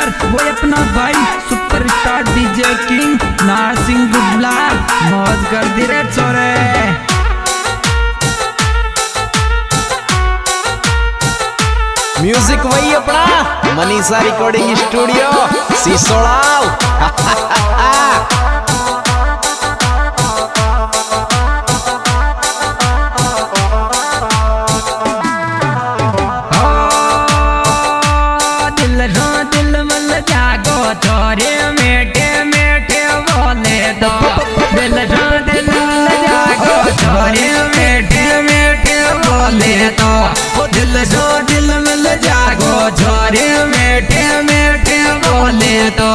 Singer वो अपना भाई सुपरस्टार डीजे किंग नारसिंह गुबला मौज कर दी रे छोरे। म्यूजिक वही अपना मनीषा रिकॉर्डिंग स्टूडियो सिसोड़ा। छोरे मीठे मीठे बोले तो दिल जागो छोरे मीठे मीठे बोले तो दिल मिल जागो छोरे मीठे मीठे बोले तो।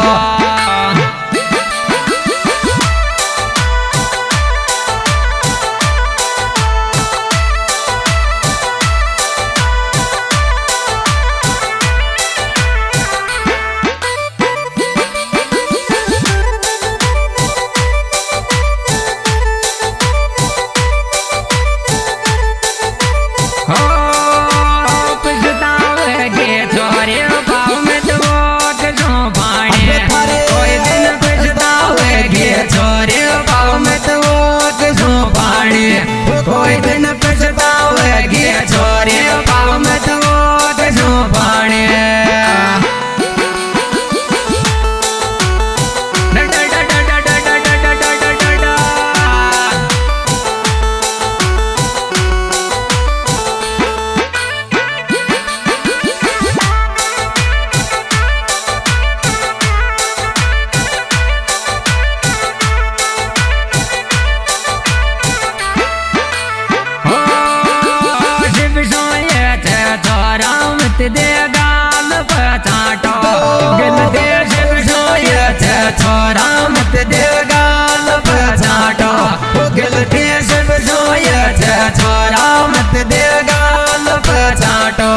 कोई दिन पछताओगे छोरे पाँव में तो कसो पानी। दे गाल पछाटो गिल दे शिव सोये थे छोरा मत दे गाल पछाटो गिल दे शिव सोये थे छोरा मत दे गाल पछाटो।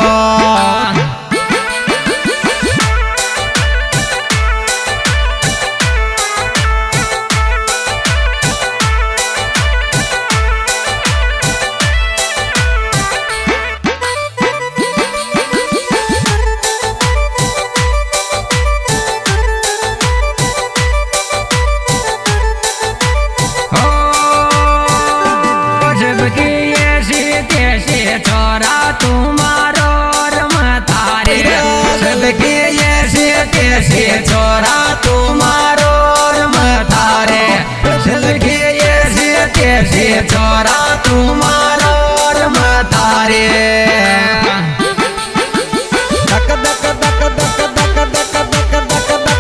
छोरा तुम्हारो रमतारे सबके कैसे छोरा तुम्हारो रमतारे सबके कैसे छोरा तुम्हारो रमतारे। दक दक दक दक दक दक दक दक दक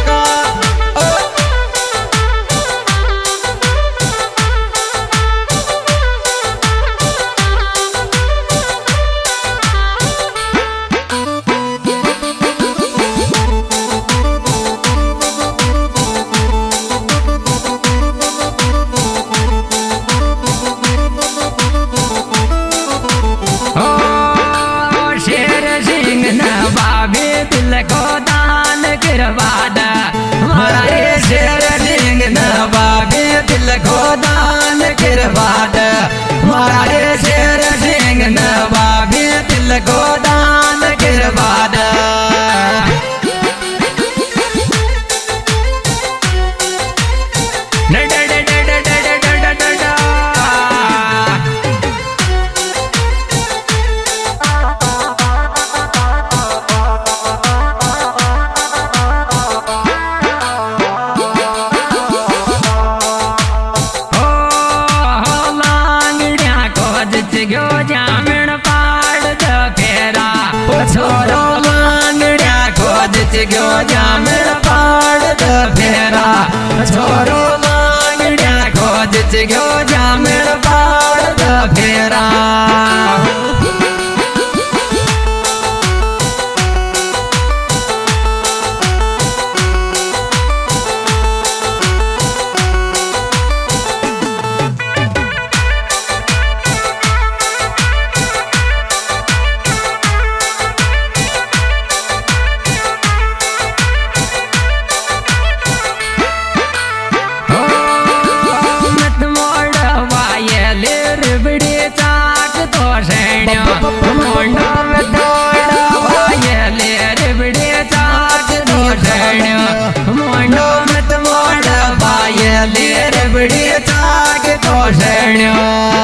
दिल को दान गिरवाद हमारे शेर सिंह नवाबी दिल को दान गिरवाद हमारे शेर सिंह नवाबी दिल को दान गिरवाद। जामण पाड़ द फेरा छोरो लांगड़िया खोज गयो जामण पाड़ द फेरा छोरो लांगड़िया खोज गयो जामण पाड़ द फेरा। बण्यो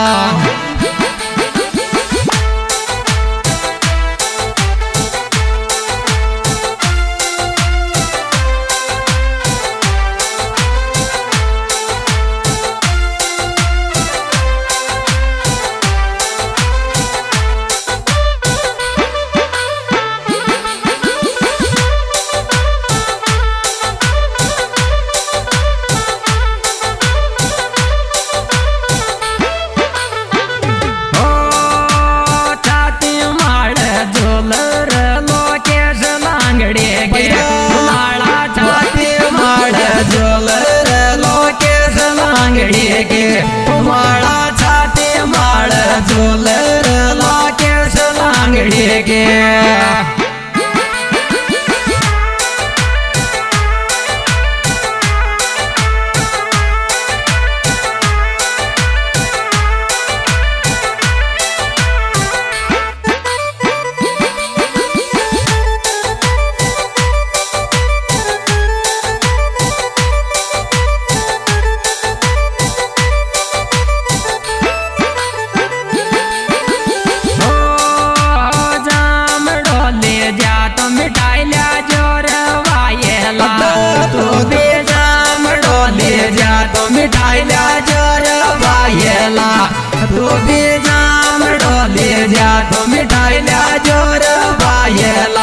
माळा छाती माळ झोलर लाकेश लांगडी गे मिठाईला जोर बायला तू भी जाम डोले जा तो मिठाईला जोर बायला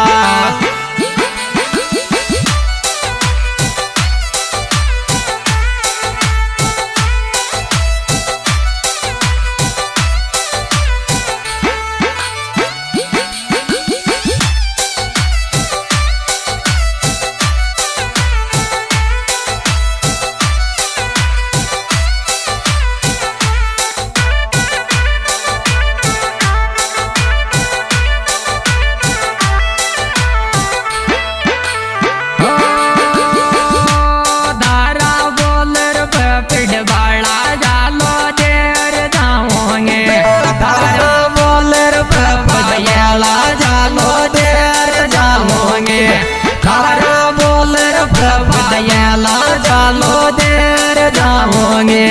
दयाला जालो देर जाओगे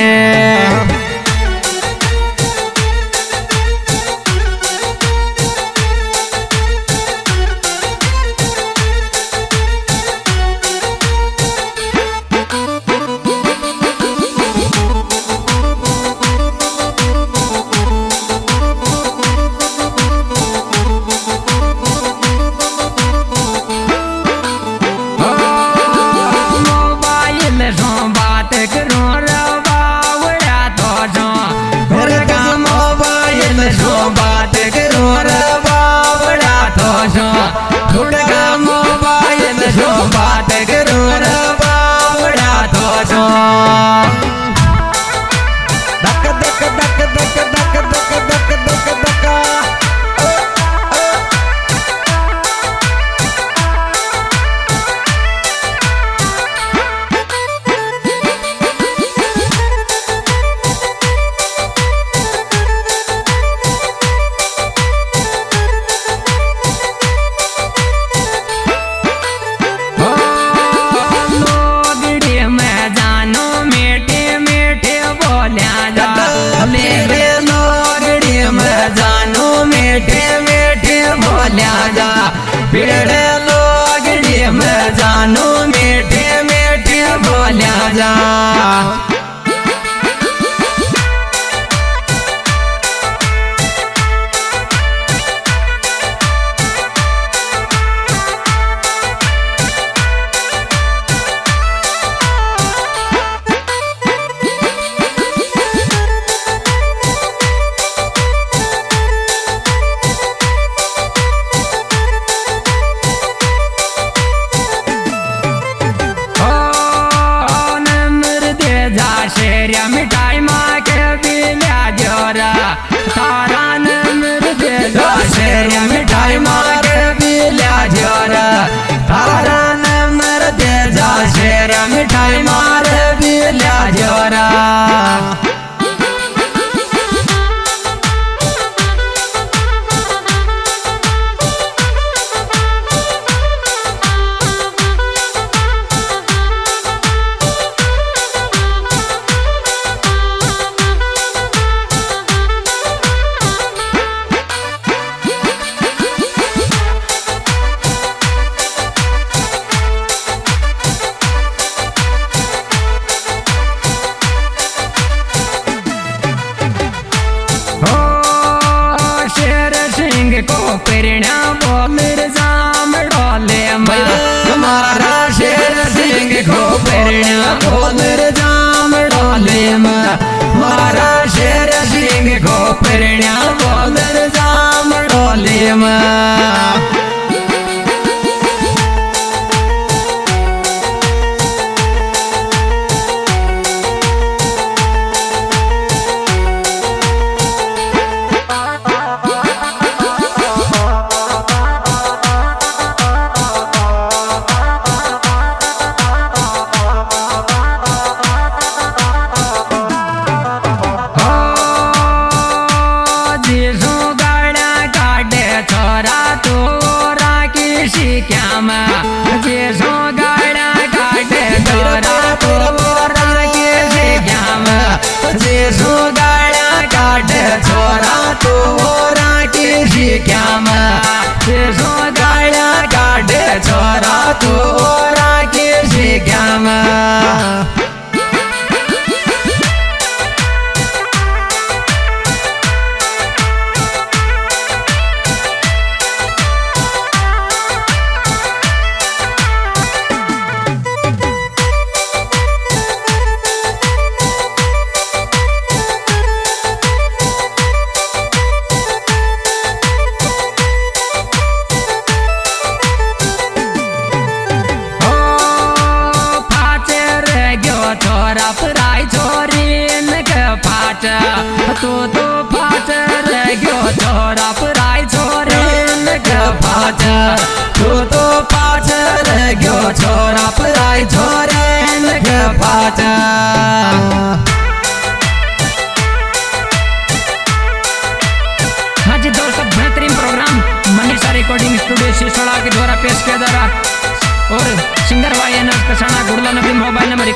बात करो रे बावड़ा तो थोड़ा मोबाइल जो बात करो रे बावड़ा तो धक धक धक धक धक धक धक धक धक मीठे मीठे बोलिया जा पेड़े लोगड़ी में जानू मीठे मीठे बोलिया जा शेरिया मिठाई माँ के बिलिया जोरा तारा नमृदे शेरिया मिठाई माँ के बिलिया जोरा तारा नमृदे शेरिया मिठाई मार बिलिया जोरा खोपरण्या बोलर जाम डोले में मारा शेर सिंह खोपरण्या बोलर जाम डोले में छोरा तू राखी शिक्यामा तू तो फाच गयो छोरा पराई छोरे फाच तू तो फाच गयो छोरा पराई छोरे फाच हाँ जी दोस्तों बेहतरीन programme Manisha recording studio Sisoda के द्वारा पेश किया जा रहा और singer Y N S Kasana Gudla नबी मोबाइल नंबर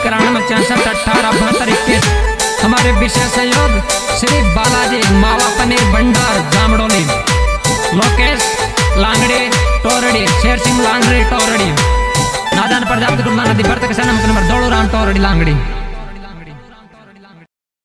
91 हमारे विशेष सहयोग श्री बालाजी मावा पनीर भंडार जामडोली लोकेश लांगड़ी टोरड़ी शेर सिंह लांगड़ी टोरड़ी नादान प्रजापति गुड़ला नदी भरत कसाना नंबर 2 राम टोरड़ी लांगड़ी।